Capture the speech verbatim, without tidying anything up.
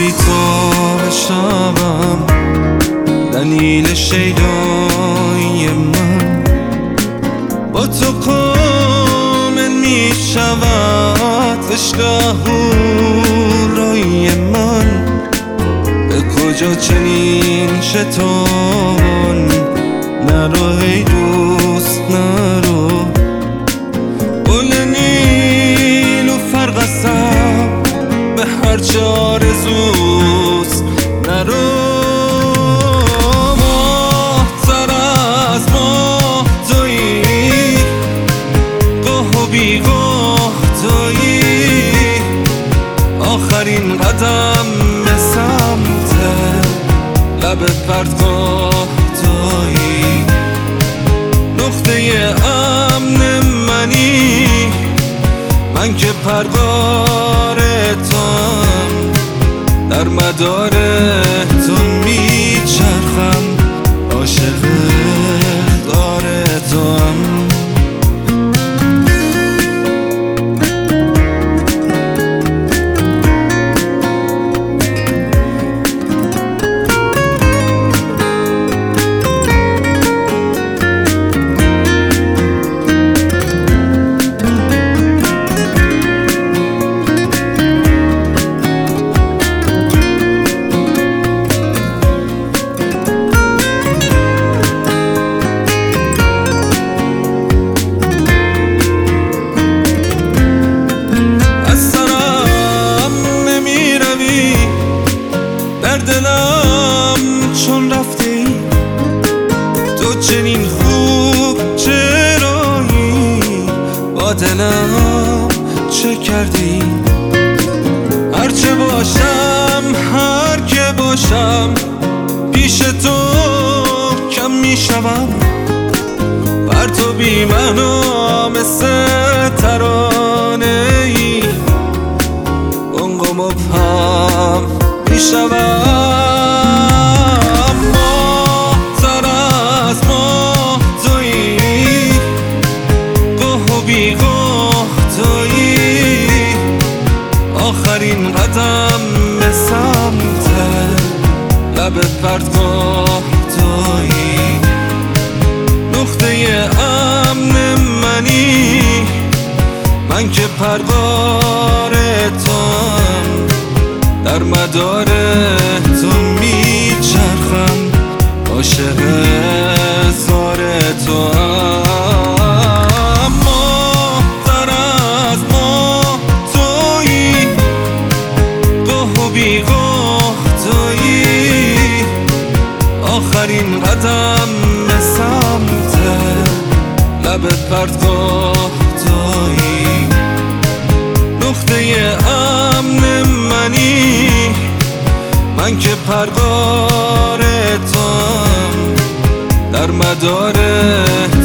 بی تو بشنوم دلیل شیدای من، با تو کامل می شود عشق هورای من. به کجا چنین شیطان نرو ای دوست نرو، گل نیلوفر قسم به هرچه آرزوست نرو. ماه‌تر از ماه تویی، گاه و بیگاه تویی، آخرین قدم به سمت لب پرتگاه تویی، نقطه امن منی، من که پرگار توام، در مدار تو میچرخم، عاشق دار توام. در دلم چون رفتی تو چنین خوب چرایی، با دلم چه کردی؟ هرچه باشم هر که باشم پیش تو کم میشوم، بر تو بی معنا مثل ترانه ای گنگ و مبهم میشوم. ماه‌تر از ماه تویی، گاه و بیگاه تویی، آخرین قدم به سمت لب پرتگاه تویی، نقطه امن منی، من که پرگار توام، در مدار تو میچرخم، عاشق زار توام. ماه‌تر از ماه تویی، گاه و بیگاه تویی، آخرین قدم به سمت لب پرتگاه تویی، نقطه امن منی، من که پرگار توام، در مدار